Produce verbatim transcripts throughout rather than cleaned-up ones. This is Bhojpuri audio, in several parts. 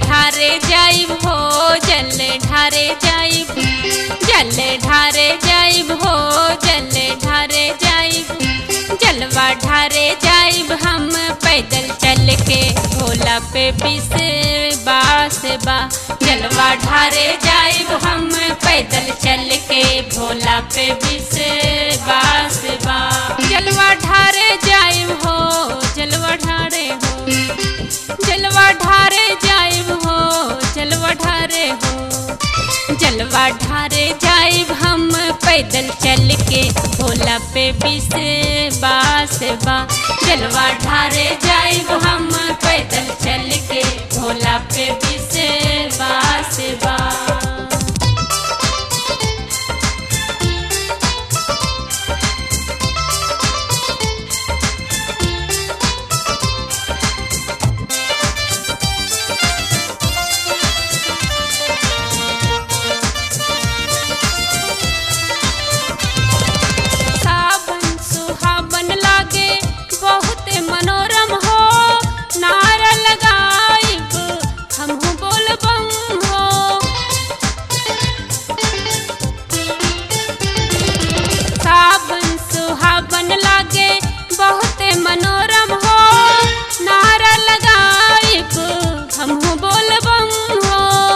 ढारे जाइब हो जल ढारे जाइब जल ढारे जाइब हो जल ढारे जाइब जलवा ढारे जाइब हम पैदल चल के भोला पे विश्वास बा जलवा ढारे जाइब हम पैदल चल के भोला पे विश्वास बा जलवा ढारे जाइब हो जलवा ढारे हो जलवा ढारे जाइब हो जलवा ढारे हो जलवा ढारे जाइब हम पैदल चल के भोला पे विश्वास बा जलवा ढारे जाइब हम पैदल चल के भोला पे विश्वास बा। मनोरम हो नारा लगाइब हमहू बोलबम हो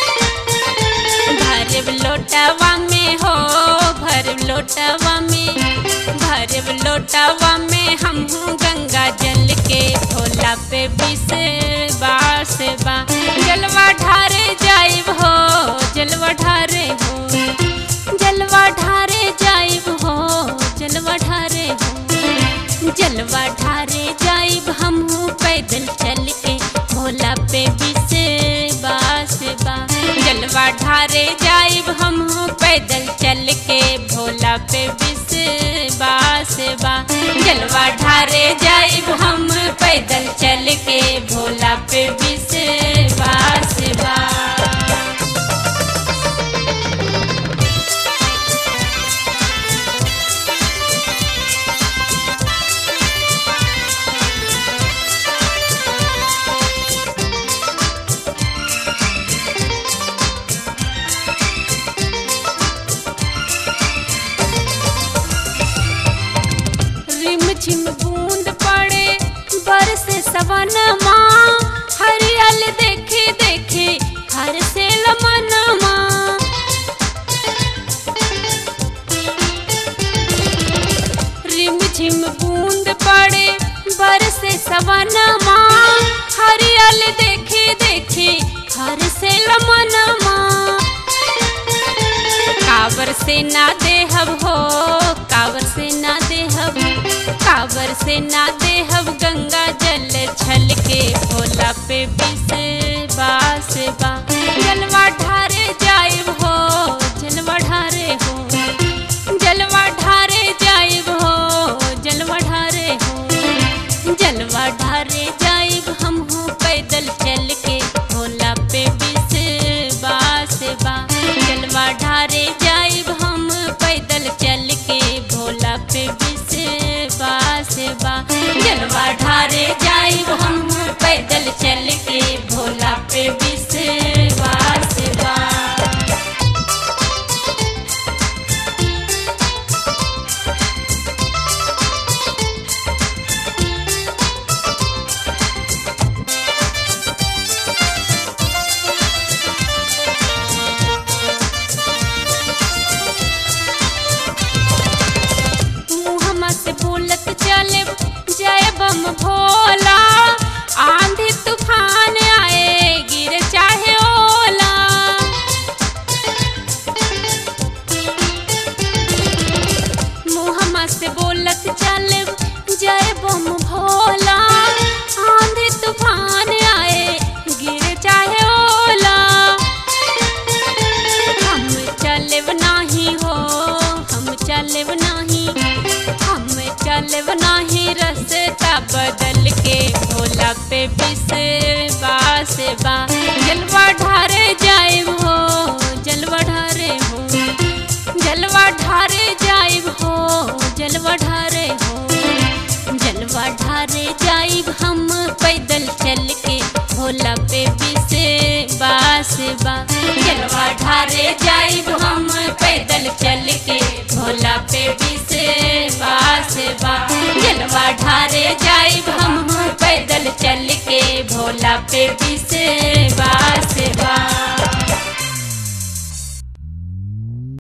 भरब लोटावा में हो भरब लोटावा में भरब लोटावा में हमहू गंगा जल के भोला पे विश्वास बा जलवा ढारे जाइब हो जलवा ढारे हो जलवा ढारे जाइब हो जलवा ढारे हो जलवा ढारे जाइब हमहू पैदल चल के भोला पे विश्वास बा जलवा ढारे जाइब हमहू पैदल चल के भोला पे विश्वास बा जलवा ढारे जाइब हम पैदल चल के भोला पे विश्वास बा। झिम बूंद पड़े बरस सवनमा हरियल देखे देखे हर से लमनमा रिम झिम बूंद पड़े बरस सवनमा हरियल देखे देखे हर से लमनमा कावर से ना देहब हो कावर से ना देहब कावर से ना देहब गंगा जल छल के भोला पे विश्वास बा जलवा ढारे जाइब हो जलवा ढारे हो जलवा ढारे जाइब हो जलवा ढारे हो जलवा ढारे जाइब हमहू पैदल चल के भोला पे विश्वास बा जलवा ढारे जाइब हम पैदल चल के भोला पे विश्वास बा जलवा ढारे जाइब हम पैदल चल के भोला पे विश्वास बा। बोलत चले जय बम भोला आंधी तूफान आए गिर चाहे ओला मुहम्मद से बोलत चले जय बम भोला आंधी तूफान आए गिर चाहे ओला हम चलेब नाही हो हम चलेब नाही हम चलब नाही रास्ता बदल के भोला पे विश्वास बा जलवा ढारे जाइब हो जलवा ढारे हो जलवा ढारे जाइब हो जलवा ढारे हो जलवा ढारे जाइब हम पैदल चल के भोला पे विश्वास बा। जलवा ढारे जाइब हम पैदल चल के भोला पे विश्वास बा। जलवा ढारे जाइब हम पैदल चल के भोला पे विश्वास